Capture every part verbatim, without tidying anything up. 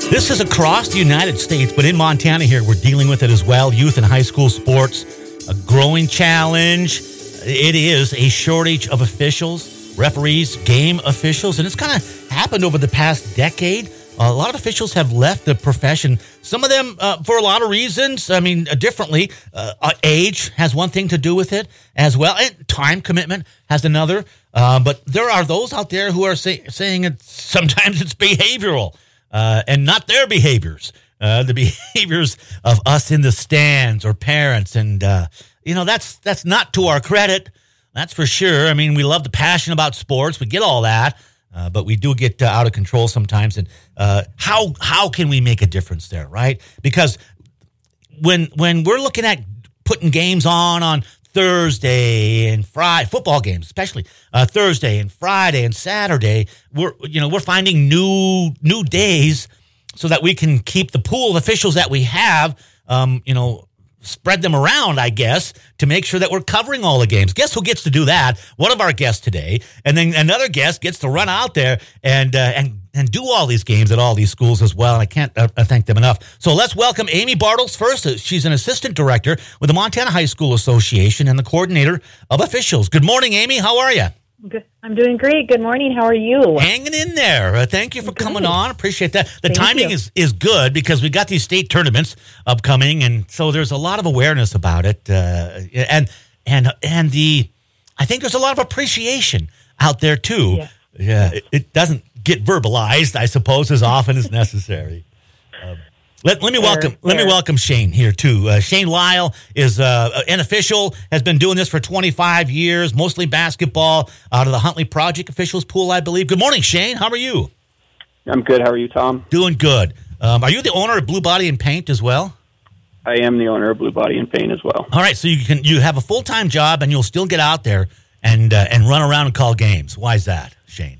This is across the United States, but in Montana here, we're dealing with it as well. Youth and high school sports, a growing challenge. It is a shortage of officials, referees, game officials, and it's kind of happened over the past decade. A lot of officials have left the profession. Some of them uh, for a lot of reasons. I mean, uh, differently. Uh, uh, age has one thing to do with it as well, and time commitment has another. Uh, but there are those out there who are say, saying it, sometimes it's behavioral. Uh, and not their behaviors, uh, the behaviors of us in the stands or parents. And, uh, you know, that's that's not to our credit. That's for sure. I mean, we love the passion about sports. We get all that. Uh, but we do get uh, out of control sometimes. And uh, how how can we make a difference there, right? Because when when we're looking at putting games on on Thursday and Friday, football games, especially uh, Thursday and Friday and Saturday, we're you know we're finding new new days so that we can keep the pool of officials that we have, um, you know, spread them around, I guess, to make sure that we're covering all the games. Guess who gets to do that? One of our guests today, and then another guest gets to run out there and uh, and and do all these games at all these schools as well. And I can't uh, thank them enough. So let's welcome Amy Bartels first. She's an assistant director with the Montana High School Association and the coordinator of officials. Good morning, Amy. How are you? Good. I'm doing great. Good morning. How are you? Hanging in there. Uh, thank you for Good. coming on. Appreciate that. The Thank timing you. is, is good because we got these state tournaments upcoming, and so there's a lot of awareness about it. Uh, and and and the I think there's a lot of appreciation out there too. Yeah. Yeah, it, it doesn't get verbalized, I suppose, as often as necessary. Um, Let, let me Sure, welcome let me sure. welcome Shane here too. Uh, Shane Lyle is uh, an official, has been doing this for twenty-five years, mostly basketball, out of the Huntley Project officials pool, I believe. Good morning, Shane. How are you? I'm good. How are you, Tom? Doing good. Um, are you the owner of Blue Body and Paint as well? I am the owner of Blue Body and Paint as well. All right, so you can you have a full time job and you'll still get out there and uh, and run around and call games. Why is that, Shane?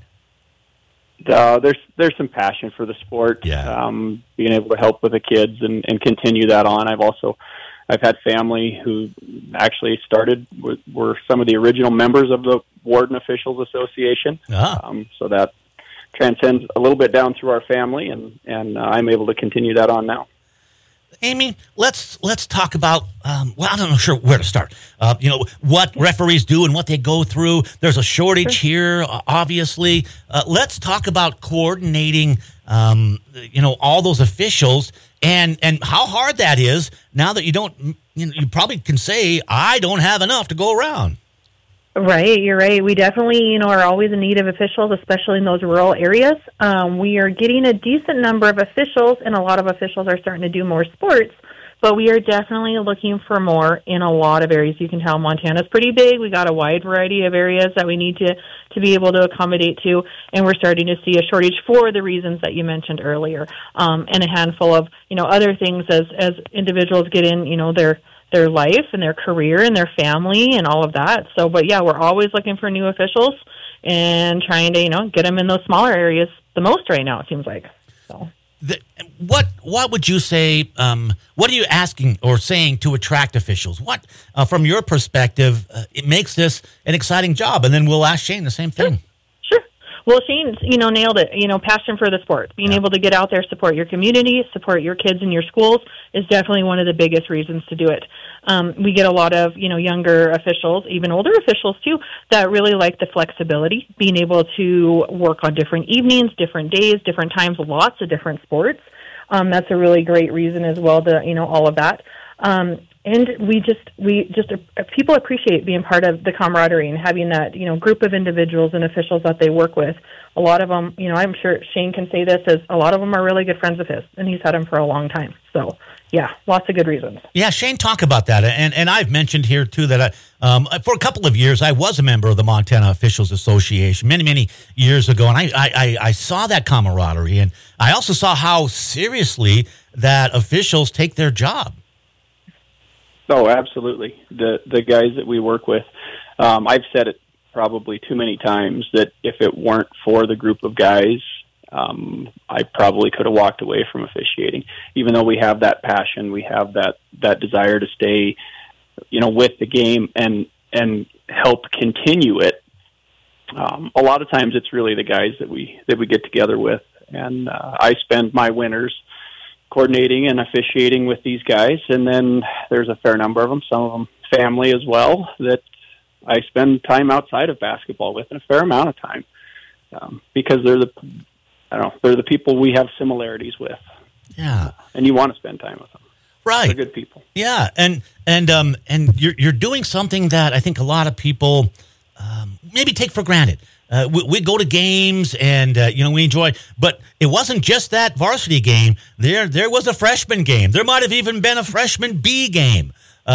Uh, there's there's some passion for the sport. Yeah. Um, being able to help with the kids and, and continue that on. I've also I've had family who actually started with, were some of the original members of the Warden Officials Association. Ah. Um, so that transcends a little bit down through our family, and and uh, I'm able to continue that on now. Amy, let's let's talk about. Um, well, I don't know sure where to start. Uh, you know what referees do and what they go through. There's a shortage here, uh, obviously. Uh, let's talk about coordinating. Um, you know all those officials and and how hard that is now that you don't. You know, you probably can say I don't have enough to go around. Right, you're right. We definitely, you know, are always in need of officials, especially in those rural areas. Um, we are getting a decent number of officials, and a lot of officials are starting to do more sports, but we are definitely looking for more in a lot of areas. You can tell Montana's pretty big. We got a wide variety of areas that we need to, to be able to accommodate to, and we're starting to see a shortage for the reasons that you mentioned earlier, um, and a handful of, you know, other things as, as individuals get in, you know, their their life and their career and their family and all of that. So, but yeah, we're always looking for new officials and trying to, you know, get them in those smaller areas the most right now, it seems like. So, The, what what would you say? Um, what are you asking or saying to attract officials? What, uh, from your perspective, uh, it makes this an exciting job? And then we'll ask Shane the same thing. sure. Well, Shane, you know, nailed it. You know, passion for the sport, being Yeah. able to get out there, support your community, support your kids in your schools is definitely one of the biggest reasons to do it. Um, we get a lot of, you know, younger officials, even older officials too, that really like the flexibility, being able to work on different evenings, different days, different times, lots of different sports. Um, that's a really great reason as well to, you know, all of that. Um, and we just, we just, uh, people appreciate being part of the camaraderie and having that, you know, group of individuals and officials that they work with. A lot of them, you know, I'm sure Shane can say this, as a lot of them are really good friends of his, and he's had them for a long time. So, yeah, lots of good reasons. Yeah, Shane, talk about that. And and I've mentioned here, too, that I, um, for a couple of years, I was a member of the Montana Officials Association many, many years ago. And I, I, I saw that camaraderie. And I also saw how seriously that officials take their job. Oh, absolutely. The the guys that we work with, um, I've said it probably too many times that if it weren't for the group of guys, um, I probably could have walked away from officiating. Even though we have that passion, we have that, that desire to stay, you know, with the game and and help continue it. Um, a lot of times, it's really the guys that we that we get together with and uh, I spend my winters coordinating and officiating with these guys, and then there's a fair number of them, some of them family as well, that I spend time outside of basketball with, and a fair amount of time, um, because they're the, I don't know, they're the people we have similarities with. Yeah, and you want to spend time with them. Right, they're good people. Yeah, and and um and you're you're doing something that I think a lot of people um, maybe take for granted. Uh, we, we go to games and uh, you know we enjoy, but it wasn't just that varsity game. There there was a freshman game. There might have even been a freshman B game.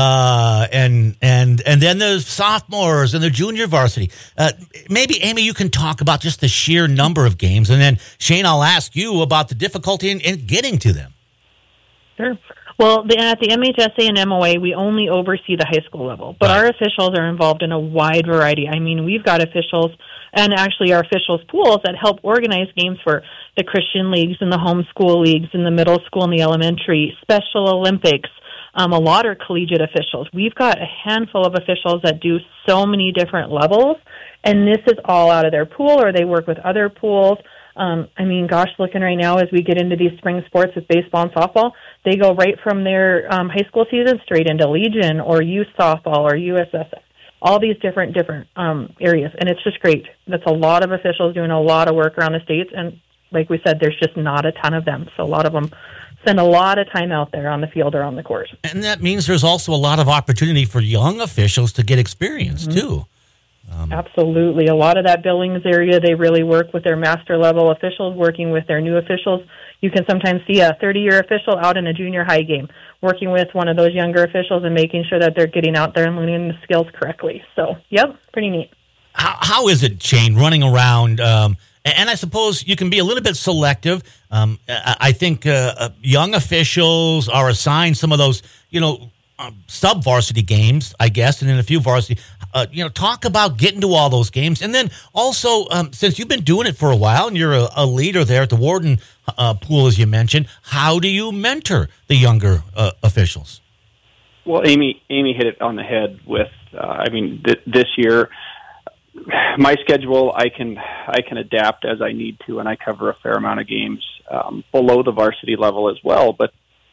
Uh, and and and then the sophomores and the junior varsity. Uh, maybe, Amy, you can talk about just the sheer number of games, and then Shane, I'll ask you about the difficulty in, in getting to them. Sure. Well, the, at the M H S A and M O A, we only oversee the high school level, but right. Our officials are involved in a wide variety. I mean, we've got officials, and actually our officials pools that help organize games for the Christian leagues and the homeschool leagues in the middle school and the elementary, Special Olympics. Um, a lot are collegiate officials. We've got a handful of officials that do so many different levels, and this is all out of their pool, or they work with other pools. Um, I mean, gosh, looking right now as we get into these spring sports with baseball and softball, they go right from their um, high school season straight into Legion or youth softball or U S S F, all these different different um, areas, and it's just great. That's a lot of officials doing a lot of work around the states, and like we said, there's just not a ton of them, so a lot of them spend a lot of time out there on the field or on the court. And that means there's also a lot of opportunity for young officials to get experience, mm-hmm. too. Um, Absolutely. A lot of that Billings area, they really work with their master level officials, working with their new officials. You can sometimes see a thirty-year official out in a junior high game, working with one of those younger officials and making sure that they're getting out there and learning the skills correctly. So, yep, pretty neat. How, how is it, Shane, running around? Um, and I suppose you can be a little bit selective. Um, I think uh, young officials are assigned some of those, you know, um, sub-varsity games, I guess, and then a few varsity. Uh, you know, talk about getting to all those games. And then also, um, since you've been doing it for a while and you're a, a leader there at the Warden uh, pool, as you mentioned, how do you mentor the younger uh, officials? Well, Amy, Amy hit it on the head with, uh, I mean, th- this year, my schedule, I can I can adapt as I need to, and I cover a fair amount of games um, below the varsity level as well. But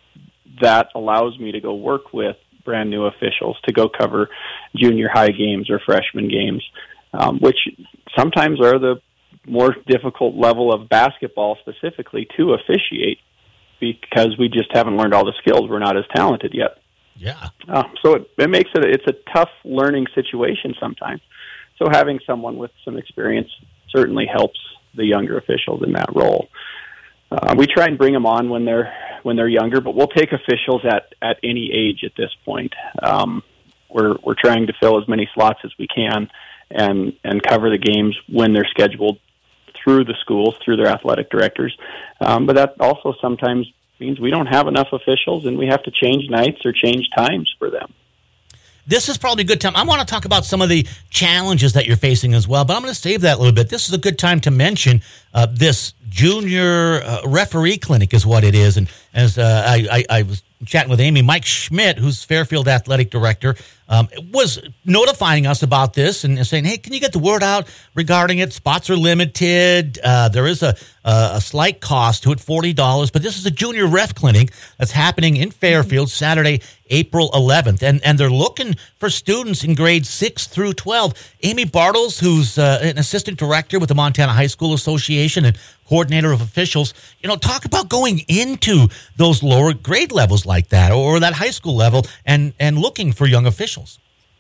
that allows me to go work with brand new officials to go cover junior high games or freshman games, um, which sometimes are the more difficult level of basketball specifically to officiate because we just haven't learned all the skills. We're not as talented yet. Yeah. Uh, so it, it makes it it's a tough learning situation sometimes. So having someone with some experience certainly helps the younger officials in that role. Uh, we try and bring them on when they're when they're younger, but we'll take officials at, at any age at this point. Um, we're we're trying to fill as many slots as we can and and cover the games when they're scheduled through the schools, through their athletic directors. Um, but that also sometimes means we don't have enough officials and we have to change nights or change times for them. This is probably a good time. I want to talk about some of the challenges that you're facing as well, but I'm going to save that a little bit. This is a good time to mention uh, this junior uh, referee clinic is what it is. And as uh, I, I, I was chatting with Amy, Mike Schmidt, who's Fairfield athletic director, um, was notifying us about this and saying, hey, can you get the word out regarding it? Spots are limited. Uh, there is a, a, a slight cost to it, forty dollars. But this is a junior ref clinic that's happening in Fairfield Saturday, April eleventh. And, and they're looking for students in grades six through twelve. Amy Bartles, who's uh, an assistant director with the Montana High School Association and coordinator of officials, you know, talk about going into those lower grade levels like that or that high school level and, and looking for young officials.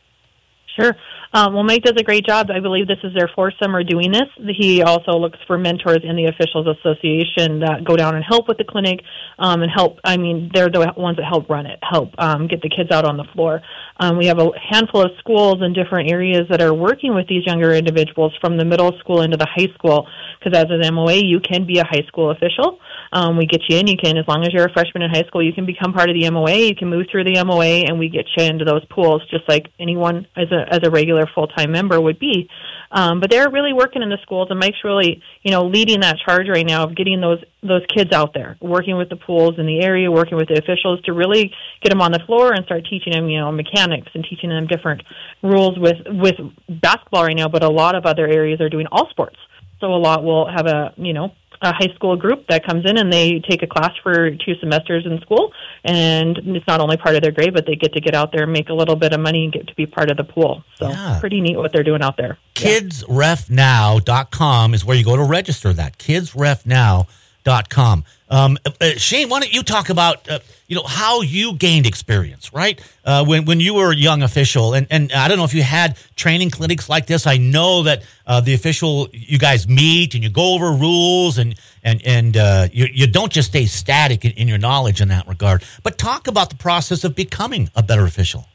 Sure. Um, well, Mike does a great job. I believe this is their fourth summer doing this. He also looks for mentors in the Officials Association that go down and help with the clinic um, and help. I mean, they're the ones that help run it, help um, get the kids out on the floor. Um, we have a handful of schools in different areas that are working with these younger individuals from the middle school into the high school because as an M O A, you can be a high school official. Um, we get you in. You can, as long as you're a freshman in high school, you can become part of the M O A. You can move through the M O A, and we get you into those pools just like anyone as a as a regular full-time member would be. Um, but they're really working in the schools, and Mike's really, you know, leading that charge right now of getting those those kids out there, working with the pools in the area, working with the officials to really get them on the floor and start teaching them, you know, mechanics and teaching them different rules with, with basketball right now, but a lot of other areas are doing all sports. So a lot will have a, you know, a high school group that comes in and they take a class for two semesters in school, and it's not only part of their grade, but they get to get out there and make a little bit of money and get to be part of the pool. So yeah. Pretty neat what they're doing out there. kids ref now dot com is where you go to register that. kids ref now dot com. Um, uh, Shane, why don't you talk about uh, you know how you gained experience, right? Uh, when when you were a young official, and, and I don't know if you had training clinics like this. I know that uh, the official, you guys meet and you go over rules, and and and uh, you you don't just stay static in, in your knowledge in that regard. But talk about the process of becoming a better official.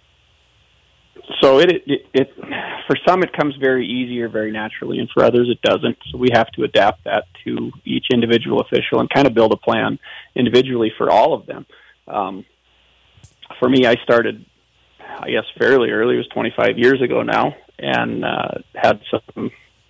So it, it, it, for some it comes very easy or very naturally, and for others it doesn't. So we have to adapt that to each individual official and kind of build a plan individually for all of them. Um, for me, I started, I guess, fairly early. It was twenty-five years ago now, and uh, had some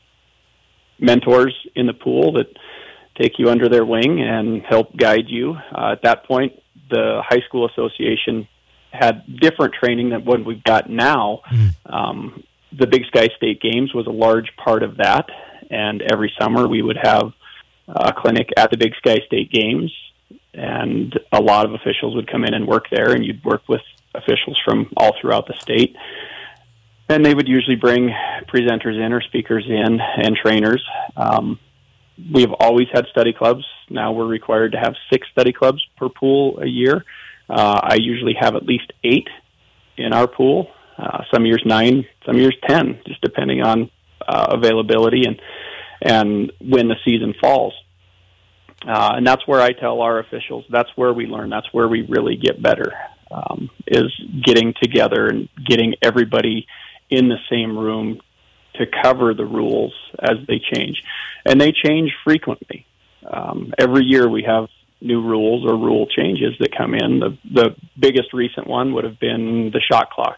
mentors in the pool that take you under their wing and help guide you. Uh, at that point, the high school association had different training than what we've got now. Mm. Um, the Big Sky State Games was a large part of that, and every summer we would have a clinic at the Big Sky State Games, and a lot of officials would come in and work there, and you'd work with officials from all throughout the state. And they would usually bring presenters in or speakers in and trainers. Um, we've always had study clubs. Now we're required to have six study clubs per pool a year. Uh, I usually have at least eight in our pool, uh, some years nine, some years ten, just depending on uh, availability and and when the season falls. Uh, and that's where I tell our officials, that's where we learn, that's where we really get better, um, is getting together and getting everybody in the same room to cover the rules as they change. And they change frequently. Um, every year we have new rules or rule changes that come in. The the biggest recent one would have been the shot clock.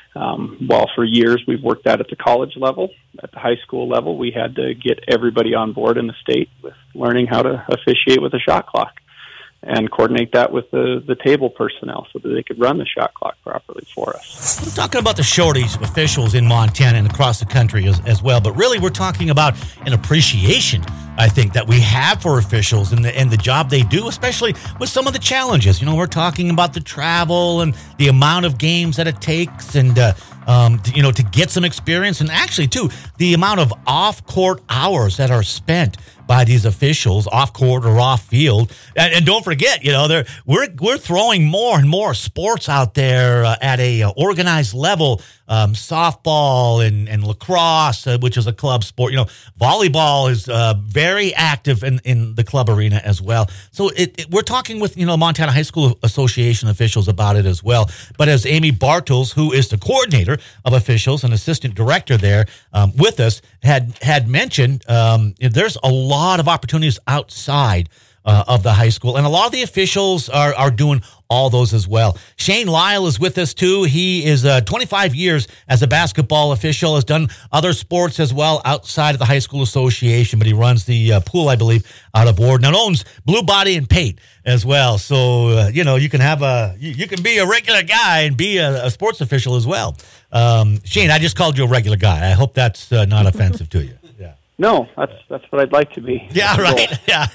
Um, while for years we've worked that at the college level, at the high school level, we had to get everybody on board in the state with learning how to officiate with a shot clock and coordinate that with the, the table personnel so that they could run the shot clock properly for us. We're talking about the shortage of officials in Montana and across the country as, as well, but really we're talking about an appreciation, I think, that we have for officials and the, and the job they do, especially with some of the challenges. You know, we're talking about the travel and the amount of games that it takes and, uh, um, to, you know, to get some experience, and actually, too, the amount of off-court hours that are spent by these officials, off court or off field, and, and don't forget, you know, they're, we're we're throwing more and more sports out there uh, at a uh, organized level. Um, softball and, and lacrosse, uh, which is a club sport. You know, volleyball is uh, very active in, in the club arena as well. So it, it, we're talking with, you know, Montana High School Association officials about it as well. But as Amy Bartels, who is the coordinator of officials and assistant director there um, with us, had had mentioned, um, there's a lot of opportunities outside uh, of the high school, and a lot of the officials are are doing all those as well. Shane Lyle is with us too. He is uh, twenty-five years as a basketball official, has done other sports as well outside of the high school association, but he runs the uh, pool, I believe, out of Ward, and owns Blue Body and Paint as well. So, uh, you know, you can have a, you, you can be a regular guy and be a, a sports official as well. Um, Shane, I just called you a regular guy. I hope that's uh, not offensive to you. Yeah. No, that's that's what I'd like to be. Yeah, right. Yeah.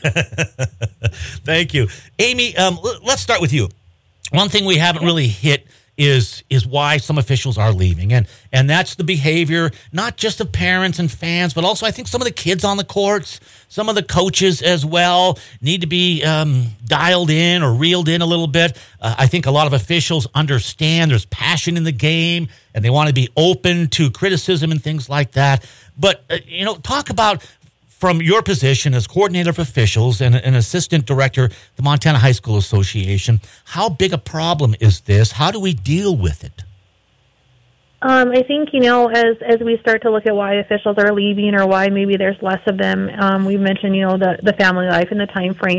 Thank you. Amy, um, let's start with you. One thing we haven't really hit is is why some officials are leaving, and and that's the behavior not just of parents and fans, but also I think some of the kids on the courts, some of the coaches as well need to be um, dialed in or reeled in a little bit. Uh, I think a lot of officials understand there's passion in the game, and they want to be open to criticism and things like that. But uh, you know, talk about, from your position as coordinator of officials and an assistant director, the Montana High School Association, how big a problem is this? How do we deal with it? Um, I think, you know, as as we start to look at why officials are leaving or why maybe there's less of them, um, we mentioned, you know, the, the family life and the time frame.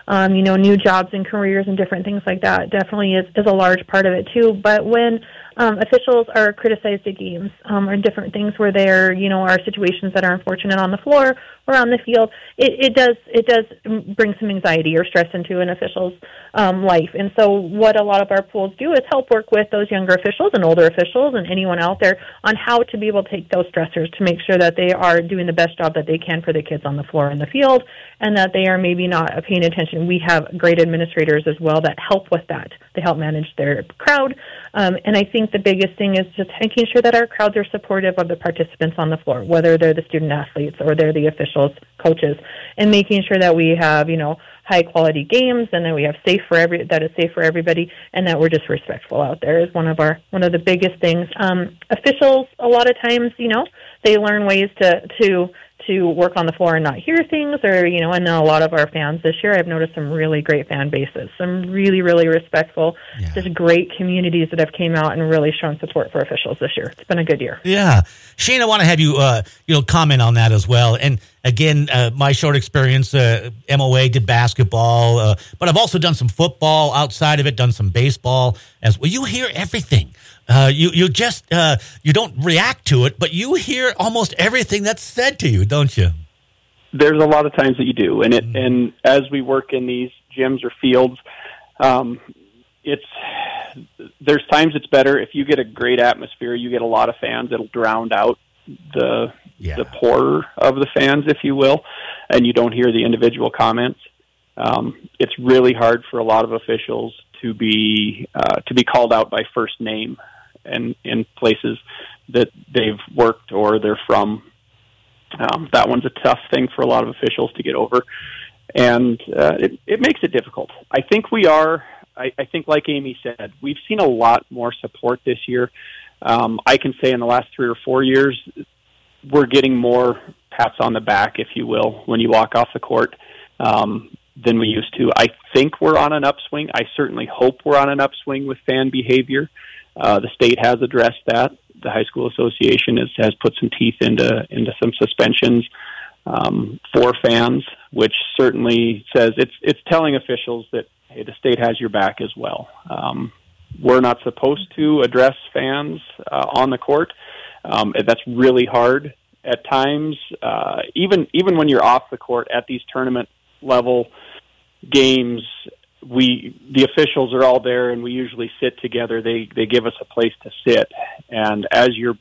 um, you know, new jobs and careers and different things like that definitely is, is a large part of it too. But when um, officials are criticized at games um, or different things where there, you know, are situations that are unfortunate on the floor or on the field, it, it does it does bring some anxiety or stress into an official's um, life. And so what a lot of our pools do is help work with those younger officials and older officials and anyone out there on how to be able to take those stressors to make sure that they are doing the best job that they can for the kids on the floor and the field, and that they are maybe not paying attention. We have great administrators as well that help with that. They help manage their crowd. Um, and I think the biggest thing is just making sure that our crowds are supportive of the participants on the floor, whether they're the student athletes or they're the officials, coaches, and making sure that we have, you know, high quality games and that we have safe for every that is safe for everybody, and that we're just respectful out there is one of our one of the biggest things. Um, officials, a lot of times, you know, they learn ways to to to work on the floor and not hear things, or, you know, and a lot of our fans this year, I've noticed some really great fan bases, some really, really respectful, yeah. just great communities that have came out and really shown support for officials this year. It's been a good year. Yeah. Shane, I want to have you, uh, you know, comment on that as well. And again, uh, my short experience, uh, M O A did basketball, uh, but I've also done some football outside of it, done some baseball as well. You hear everything. Uh, you you just uh, you don't react to it, but you hear almost everything that's said to you, don't you? There's a lot of times that you do, and it mm-hmm. and as we work in these gyms or fields, um, it's there's times it's better if you get a great atmosphere. You get a lot of fans; it'll drown out the yeah. the poorer of the fans, if you will, and you don't hear the individual comments. Um, it's really hard for a lot of officials to be uh, to be called out by first name. And in places that they've worked or they're from. Um, that one's a tough thing for a lot of officials to get over, and uh, it, it makes it difficult. I think we are, I, I think like Amy said, we've seen a lot more support this year. Um, I can say in the last three or four years, we're getting more pats on the back, if you will, when you walk off the court um, than we used to. I think we're on an upswing. I certainly hope we're on an upswing with fan behavior. Uh, the state has addressed that. The High School Association is, has put some teeth into into some suspensions um, for fans, which certainly says it's it's telling officials that, hey, the state has your back as well. Um, we're not supposed to address fans uh, on the court. Um, that's really hard at times. Uh, even even when you're off the court at these tournament level games, we the officials are all there, and we usually sit together. They they give us a place to sit, and as your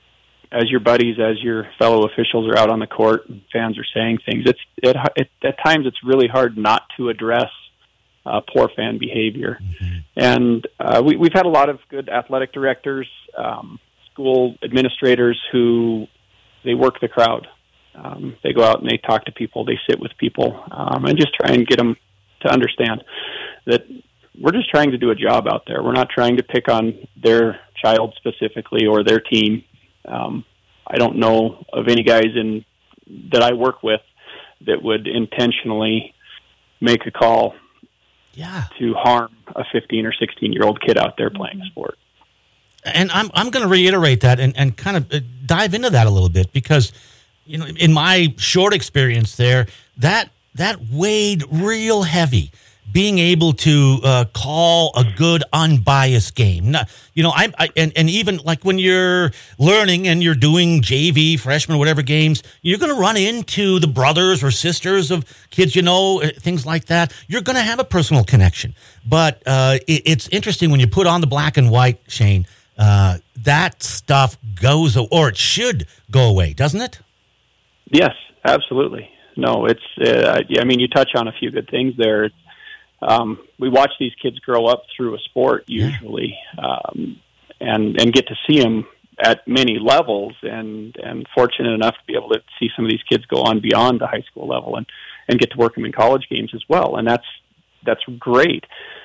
as your buddies, as your fellow officials are out on the court, and fans are saying things. It's it, it, at times it's really hard not to address uh, poor fan behavior, mm-hmm. and uh, we, we've had a lot of good athletic directors, um, school administrators who they work the crowd. Um, they go out and they talk to people. They sit with people, um, and just try and get them to understand that we're just trying to do a job out there. We're not trying to pick on their child specifically or their team. Um, I don't know of any guys in that I work with that would intentionally make a call yeah. to harm a fifteen or sixteen year old kid out there playing a sport. And I'm I'm going to reiterate that and, and kind of dive into that a little bit, because, you know, in my short experience there, that that weighed real heavy, being able to uh, call a good, unbiased game. Not, you know, I, I and, and even like when you're learning and you're doing J V, freshman, whatever games, you're going to run into the brothers or sisters of kids, you know, things like that. You're going to have a personal connection. But uh, it, it's interesting when you put on the black and white, Shane, uh, that stuff goes, or it should go away, doesn't it? Yes, absolutely. No, it's, uh, I mean, you touch on a few good things there. Um, we watch these kids grow up through a sport usually, yeah. um, and, and get to see them at many levels, and, and fortunate enough to be able to see some of these kids go on beyond the high school level and, and get to work them in college games as well. And that's, that's great.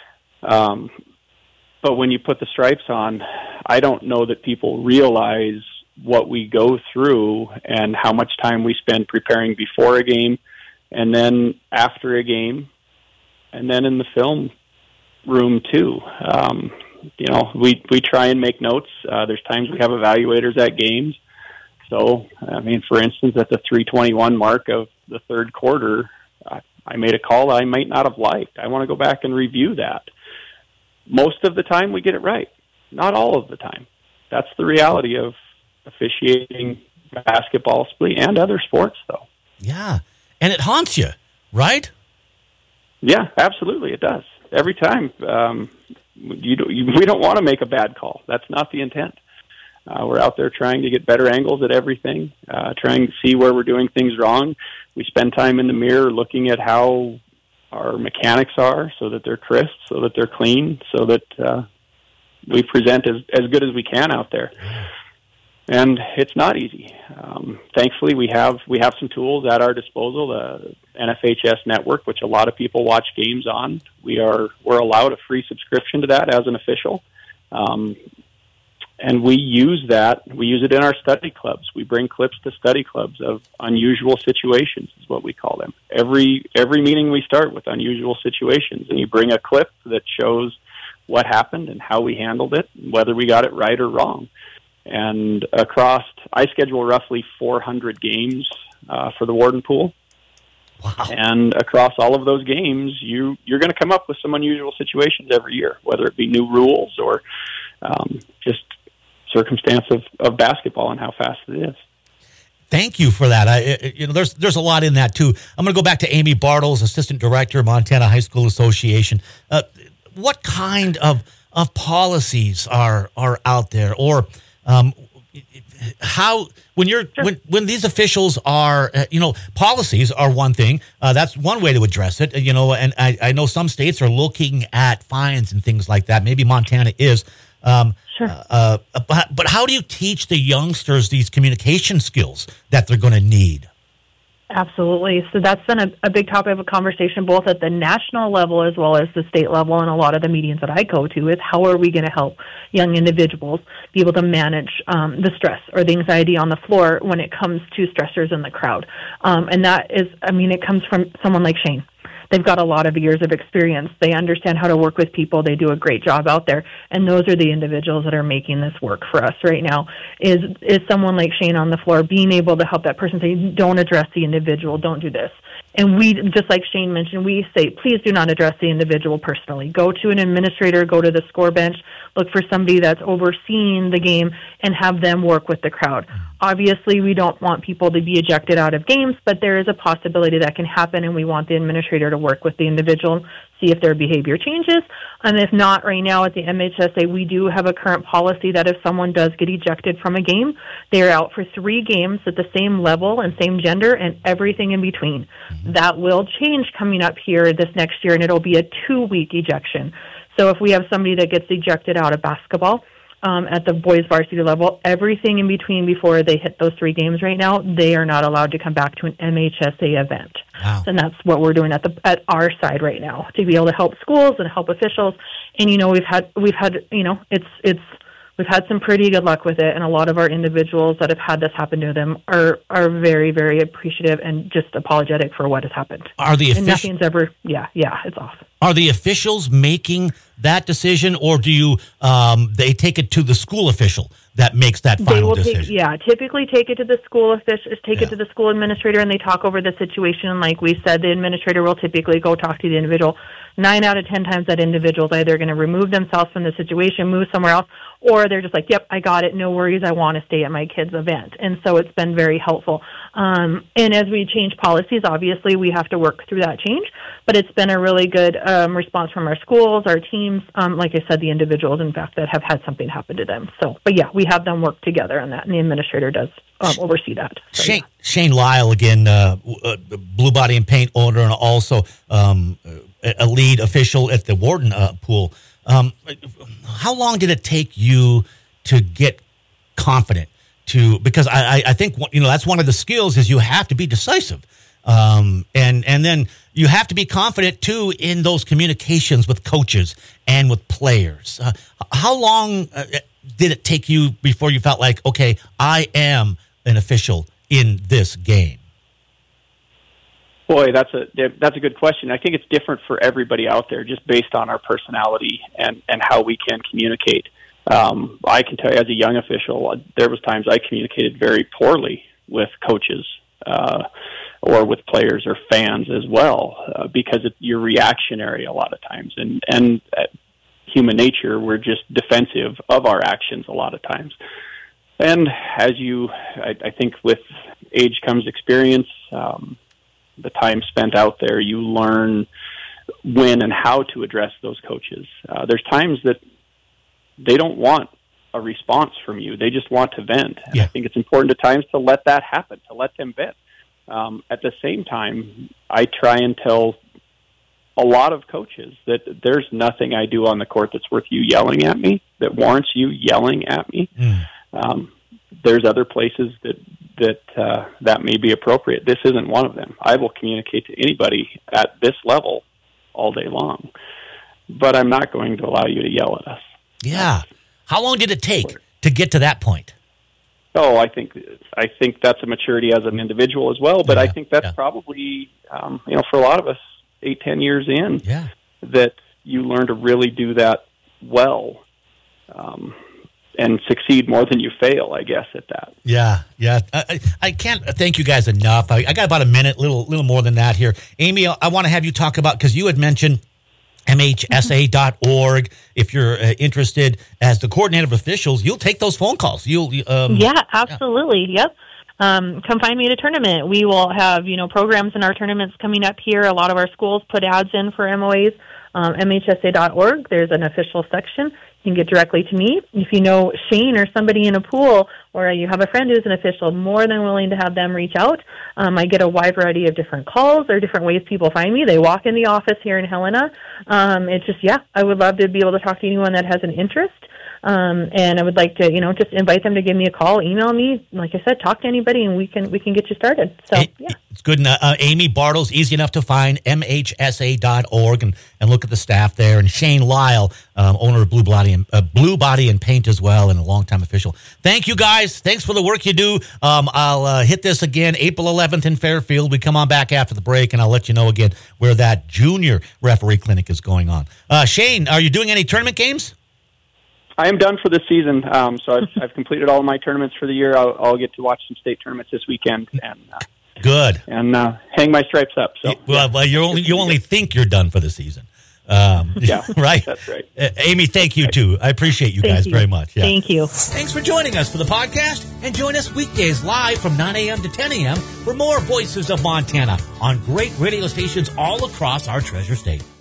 Um, but when you put the stripes on, I don't know that people realize what we go through and how much time we spend preparing before a game and then after a game and then in the film room too. Um, you know, we, we try and make notes. Uh, there's times we have evaluators at games. So, I mean, for instance, at the three twenty-one mark of the third quarter, uh, I made a call I might not have liked. I want to go back and review that. Most of the time we get it right. Not all of the time. That's the reality of officiating basketball and other sports, though. Yeah, and it haunts you, right? Yeah, absolutely, it does. Every time. Um, you don't, you, we don't want to make a bad call. That's not the intent. Uh, we're out there trying to get better angles at everything, uh, trying to see where we're doing things wrong. We spend time in the mirror looking at how our mechanics are so that they're crisp, so that they're clean, so that uh, we present as, as good as we can out there. And it's not easy. Um, thankfully, we have we have some tools at our disposal. The N F H S network, which a lot of people watch games on, we are we're allowed a free subscription to that as an official, um, and we use that. We use it in our study clubs. We bring clips to study clubs of unusual situations, is what we call them. Every every meeting we start with unusual situations, and you bring a clip that shows what happened and how we handled it, whether we got it right or wrong. And across, I schedule roughly four hundred games uh, for the Warden Pool. Wow. And across all of those games, you, you're going to come up with some unusual situations every year, whether it be new rules or um, just circumstance of, of basketball and how fast it is. Thank you for that. I, you know, there's there's a lot in that, too. I'm going to go back to Amy Bartles, Assistant Director, Montana High School Association. Uh, what kind of, of policies are are out there, or Um, how when you're Sure. when when these officials are uh, you know policies are one thing, uh, that's one way to address it, you know, and I, I know some states are looking at fines and things like that. Maybe Montana is. Um, Sure. Uh, but but how do you teach the youngsters these communication skills that they're going to need? Absolutely. So that's been a, a big topic of conversation, both at the national level as well as the state level. And a lot of the meetings that I go to is how are we going to help young individuals be able to manage um, the stress or the anxiety on the floor when it comes to stressors in the crowd. Um, and that is, I mean, it comes from someone like Shane. They've got a lot of years of experience. They understand how to work with people. They do a great job out there. And those are the individuals that are making this work for us right now, is is someone like Shane on the floor being able to help that person say, don't address the individual, don't do this. And we, just like Shane mentioned, we say, please do not address the individual personally. Go to an administrator, go to the score bench, look for somebody that's overseeing the game and have them work with the crowd. Obviously, we don't want people to be ejected out of games, but there is a possibility that can happen, and we want the administrator to work with the individual, see if their behavior changes. And if not, right now at the M H S A, we do have a current policy that if someone does get ejected from a game, they're out for three games at the same level and same gender and everything in between. That will change coming up here this next year, and it'll be a two-week ejection. So if we have somebody that gets ejected out of basketball, Um, at the boys varsity level, everything in between before they hit those three games right now, they are not allowed to come back to an M H S A event. Wow. And that's what we're doing at the at our side right now to be able to help schools and help officials. And you know, we've had we've had you know, it's it's we've had some pretty good luck with it, and a lot of our individuals that have had this happen to them are are very very appreciative and just apologetic for what has happened. Are the and officials nothing's ever yeah yeah it's awesome. Are the officials making that decision, or do you um, they take it to the school official that makes that final they will decision? Take, yeah, typically take it to the school official, take Yeah. it to the school administrator, and they talk over the situation. Like we said, the administrator will typically go talk to the individual. Nine out of ten times that individual is either going to remove themselves from the situation, move somewhere else, or they're just like, yep, I got it, no worries, I want to stay at my kid's event. And so it's been very helpful. Um, and as we change policies, obviously we have to work through that change, but it's been a really good um, response from our schools, our teams, um, like I said, the individuals, in fact, that have had something happen to them. So, but yeah, we have them work together on that, and the administrator does um, oversee that. So, Shane, yeah. Shane Lyle, again, uh, uh, Blue Body and Paint owner, and also um, a lead official at the Warden uh, Pool. Um, how long did it take you to get confident? To because I, I think you know that's one of the skills is you have to be decisive, um, and and then you have to be confident too in those communications with coaches and with players. Uh, how long uh, did it take you before you felt like, okay, I am an official in this game? Boy, that's a that's a good question. I think it's different for everybody out there, just based on our personality and, and how we can communicate. Um, I can tell you, as a young official, there was times I communicated very poorly with coaches. Uh, or with players or fans as well, uh, because it, you're reactionary a lot of times. And, and uh, human nature, we're just defensive of our actions a lot of times. And as you, I, I think with age comes experience, um, the time spent out there, you learn when and how to address those coaches. Uh, there's times that they don't want a response from you. They just want to vent. And yeah. I think it's important at times to let that happen, to let them vent. Um, at the same time, I try and tell a lot of coaches that there's nothing I do on the court that's worth you yelling at me, that warrants you yelling at me. Mm. Um, there's other places that that uh, that may be appropriate. This isn't one of them. I will communicate to anybody at this level all day long, but I'm not going to allow you to yell at us. Yeah. How long did it take to get to that point? Oh, I think I think that's a maturity as an individual as well. But yeah, I think that's yeah. probably um, you know, for a lot of us, eight, ten years in, yeah. that you learn to really do that well. Um, and succeed more than you fail, I guess, at that. Yeah, yeah. I, I can't thank you guys enough. I, I got about a minute, little little more than that here. Amy, I, I want to have you talk about, because you had mentioned M H S A dot org. If you're uh, interested as the coordinator of officials, you'll take those phone calls. You'll um, Yeah, absolutely. Yeah. Yep. Um, come find me at a tournament. We will have, you know, programs in our tournaments coming up here. A lot of our schools put ads in for M O As. Um, M H S A dot org. There's an official section. You can get directly to me. If you know Shane or somebody in a pool, or you have a friend who's an official, more than willing to have them reach out. Um, I get a wide variety of different calls or different ways people find me. They walk in the office here in Helena. Um, it's just, yeah, I would love to be able to talk to anyone that has an interest. Um, and I would like to, you know, just invite them to give me a call, email me. Like I said, talk to anybody, and we can we can get you started. So, yeah. It's good. Uh, Amy Bartles, easy enough to find, M H S A dot org, and, and look at the staff there. And Shane Lyle, um, owner of Blue Body and uh, Blue Body and Paint as well, and a longtime official. Thank you, guys. Thanks for the work you do. Um, I'll uh, hit this again April eleventh in Fairfield. We come on back after the break, and I'll let you know again where that junior referee clinic is going on. Uh, Shane, are you doing any tournament games? I am done for this season, um, so I've, I've completed all of my tournaments for the year. I'll, I'll get to watch some state tournaments this weekend, and uh, good, and uh, hang my stripes up. So, well, well you only you only think you're done for the season, um, yeah, right? That's right. Uh, Amy, thank you too. I appreciate you thank guys you. very much. Yeah. Thank you. Thanks for joining us for the podcast, and join us weekdays live from nine a.m. to ten a.m. for more Voices of Montana on great radio stations all across our treasure state.